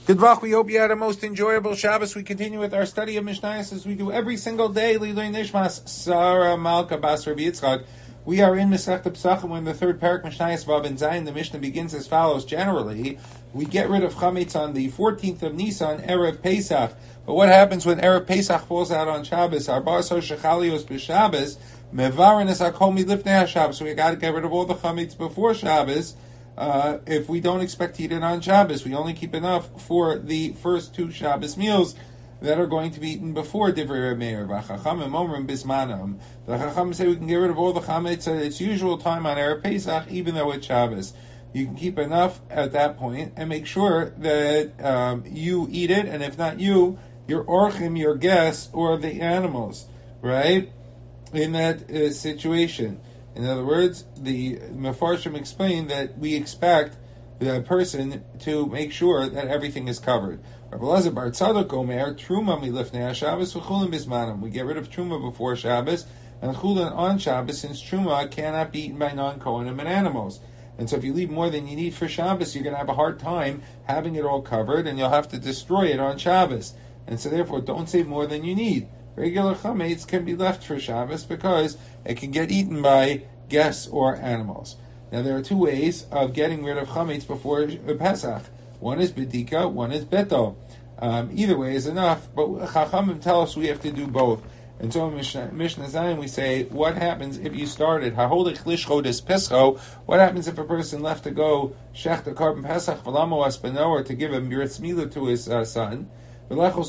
Good luck. We hope you had a most enjoyable Shabbos. We continue with our study of Mishnayos as we do every single day. Lilui Nishmas Sarah Malka Bas Rabbi Yitzchak. We are in Masechta Pesachim. We're in the third parak Mishnayos Vav and Zayin. The Mishnah begins as follows. Generally, we get rid of chametz on the 14th of Nisan, Erev Pesach. But what happens when Erev Pesach falls out on Shabbos? Arbaso Shechalios b'Shabbos Mevarin es hakol midlifnei haShabbos. So we got to get rid of all the chametz before Shabbos. If we don't expect to eat it on Shabbos, we only keep enough for the first two Shabbos meals that are going to be eaten before Divrei Meir. V'chachamim omrim bismanam. The Chachamim say we can get rid of all the chametz at its usual time on Erev Pesach, even though it's Shabbos. You can keep enough at that point and make sure that you eat it, and if not you, your orchim, your guests, or the animals, right? In that situation. In other words, the Mefarshim explained that we expect the person to make sure that everything is covered. Rabbi Elazar bar Tzadok omer, Truma milifnei haShabbos v'chulin bismanam. We get rid of Truma before Shabbos, and Chulin on Shabbos, since Truma cannot be eaten by non-Kohanim and animals. And so if you leave more than you need for Shabbos, you're going to have a hard time having it all covered, and you'll have to destroy it on Shabbos. And so therefore, don't save more than you need. Regular chametz can be left for Shabbos because it can get eaten by guests or animals. Now there are two ways of getting rid of chametz before Pesach. One is bedika, one is beto. Either way is enough, but Chachamim tell us we have to do both. And so in Mishnah Zayin we say, what happens if you started haholich lishchodes pescho? What happens if a person left to go shech the carbon Pesach v'lamo aspano, or to give a bris milah to his son? Or to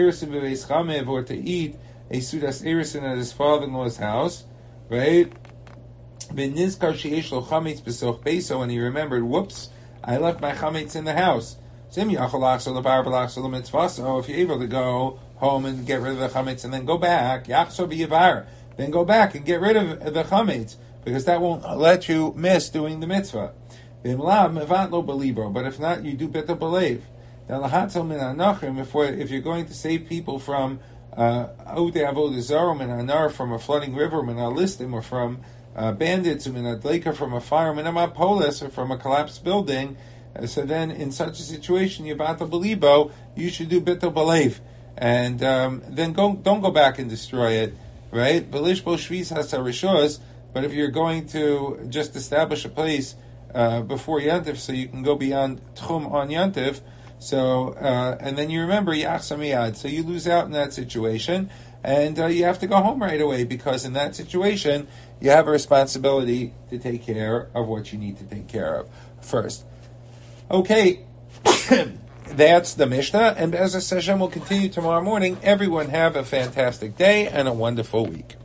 eat a sudas erisin at his father-in-law's house, right? And he remembered, whoops, I left my chametz in the house. So if you're able to go home and get rid of the chametz and then go back, then go back and get rid of the chametz, because that won't let you miss doing the mitzvah. But if not, you do better believe. Now, if you're going to save people from from a flooding river, or from bandits, from a fire, or from a collapsed building, so then in such a situation, you should do bitter belief, and then don't go back and destroy it, right? But if you're going to just establish a place before Yantif, so you can go beyond Tchum on Yantif. So, and then you remember Yachsam Miyad. So you lose out in that situation, and you have to go home right away, because in that situation, you have a responsibility to take care of what you need to take care of first. Okay, that's the Mishnah, and as a session will continue tomorrow morning. Everyone have a fantastic day and a wonderful week.